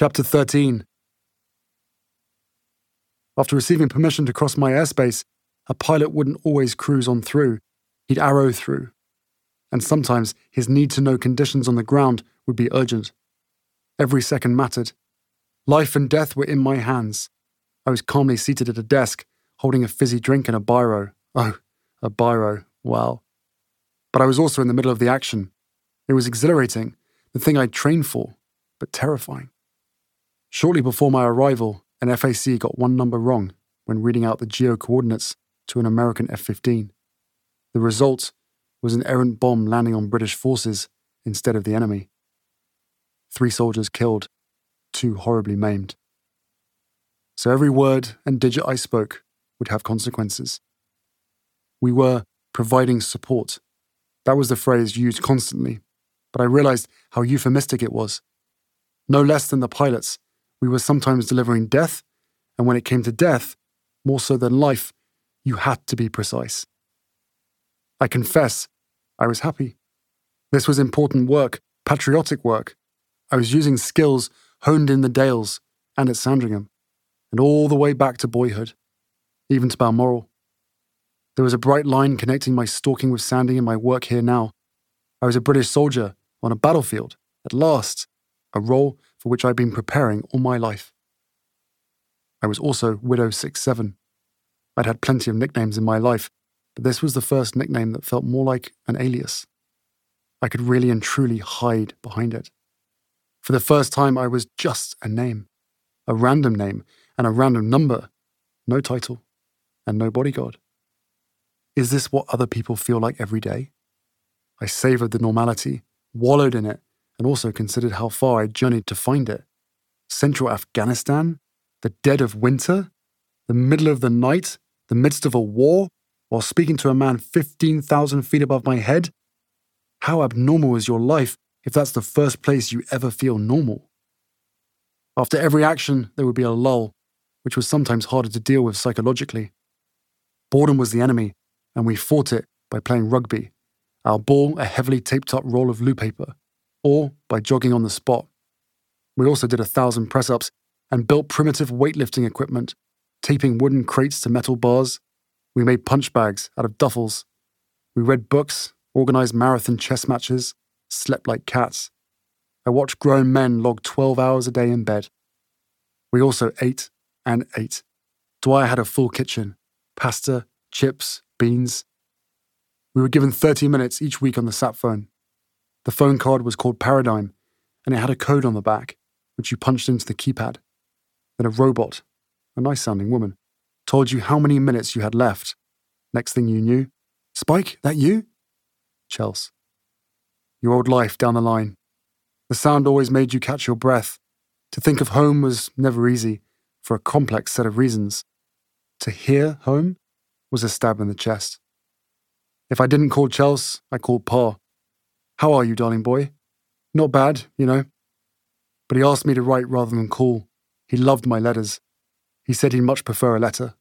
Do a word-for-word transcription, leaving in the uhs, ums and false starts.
Chapter thirteen. After receiving permission to cross my airspace, a pilot wouldn't always cruise on through. He'd arrow through. And sometimes his need-to-know conditions on the ground would be urgent. Every second mattered. Life and death were in my hands. I was calmly seated at a desk, holding a fizzy drink and a biro. Oh, a biro, wow. But I was also in the middle of the action. It was exhilarating, the thing I'd trained for, but terrifying. Shortly before my arrival, an F A C got one number wrong when reading out the geo-coordinates to an American F fifteen. The result was an errant bomb landing on British forces instead of the enemy. Three soldiers killed, two horribly maimed. So every word and digit I spoke would have consequences. We were providing support. That was the phrase used constantly, but I realized how euphemistic it was. No less than the pilots, we were sometimes delivering death, and when it came to death, more so than life, you had to be precise. I confess, I was happy. This was important work, patriotic work. I was using skills honed in the Dales and at Sandringham, and all the way back to boyhood, even to Balmoral. There was a bright line connecting my stalking with Sandy and my work here now. I was a British soldier on a battlefield, at last, a role for which I'd been preparing all my life. I was also Widow six seven. I'd had plenty of nicknames in my life, but this was the first nickname that felt more like an alias. I could really and truly hide behind it. For the first time, I was just a name, a random name and a random number, no title, and no bodyguard. Is this what other people feel like every day? I savoured the normality, wallowed in it, and also considered how far I'd journeyed to find it. Central Afghanistan? The dead of winter? The middle of the night? The midst of a war? While speaking to a man fifteen thousand feet above my head? How abnormal is your life if that's the first place you ever feel normal? After every action, there would be a lull, which was sometimes harder to deal with psychologically. Boredom was the enemy, and we fought it by playing rugby, our ball a heavily taped-up roll of loo paper, or by jogging on the spot. We also did a thousand press-ups and built primitive weightlifting equipment, taping wooden crates to metal bars. We made punch bags out of duffels. We read books, organized marathon chess matches, slept like cats. I watched grown men log twelve hours a day in bed. We also ate and ate. Dwyer had a full kitchen, pasta, chips, beans. We were given thirty minutes each week on the sat phone. The phone card was called Paradigm, and it had a code on the back, which you punched into the keypad. Then a robot, a nice-sounding woman, told you how many minutes you had left. Next thing you knew, Spike, that you? Chels. Your old life down the line. The sound always made you catch your breath. To think of home was never easy, for a complex set of reasons. To hear home was a stab in the chest. If I didn't call Chels, I called Pa. How are you, darling boy? Not bad, you know. But he asked me to write rather than call. He loved my letters. He said he'd much prefer a letter.